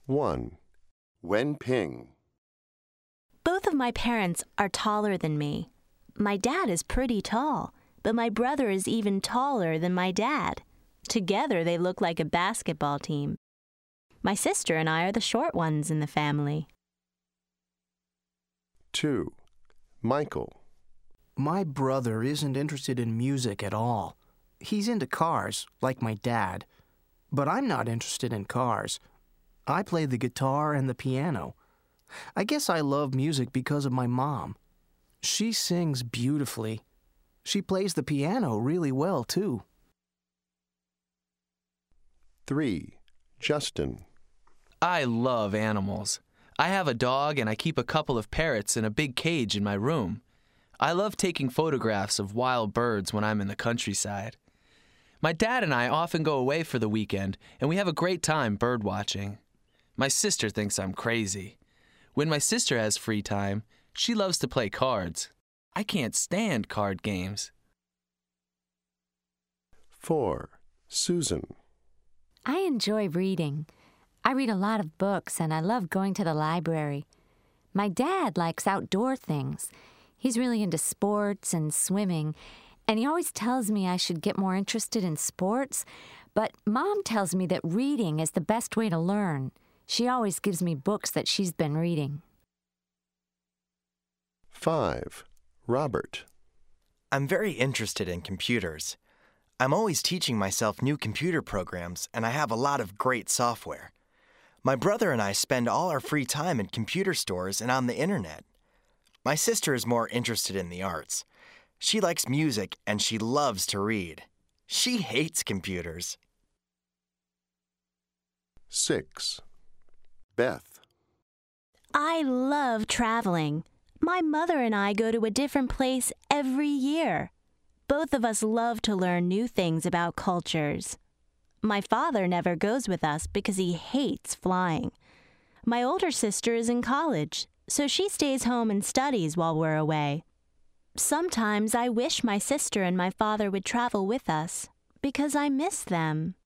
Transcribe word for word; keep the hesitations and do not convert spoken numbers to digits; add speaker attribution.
Speaker 1: one. Wen Ping.
Speaker 2: Both of my parents are taller than me. My dad is pretty tall, but my brother is even taller than my dad. Together they look like a basketball team. My sister and I are the short ones in the family.
Speaker 1: two. Michael.
Speaker 3: My brother isn't interested in music at all. He's into cars, like my dad. But I'm not interested in cars. I play the guitar and the piano. I guess I love music because of my mom. She sings beautifully. She plays the piano really well, too.
Speaker 1: three. Justin.
Speaker 4: I love animals. I have a dog and I keep a couple of parrots in a big cage in my room. I love taking photographs of wild birds when I'm in the countryside. My dad and I often go away for the weekend, and we have a great time bird watching. My sister thinks I'm crazy. When my sister has free time, she loves to play cards. I can't stand card games.
Speaker 1: four. Susan.
Speaker 5: I enjoy reading. I read a lot of books, and I love going to the library. My dad likes outdoor things. He's really into sports and swimming, and he always tells me I should get more interested in sports, but Mom tells me that reading is the best way to learn. She always gives me books that she's been reading.
Speaker 1: five. Robert.
Speaker 6: I'm very interested in computers. I'm always teaching myself new computer programs, and I have a lot of great software. My brother and I spend all our free time in computer stores and on the internet. My sister is more interested in the arts. She likes music and she loves to read. She hates computers.
Speaker 1: six. Beth.
Speaker 2: I love traveling. My mother and I go to a different place every year. Both of us love to learn new things about cultures. My father never goes with us because he hates flying. My older sister is in college, so she stays home and studies while we're away. Sometimes I wish my sister and my father would travel with us because I miss them.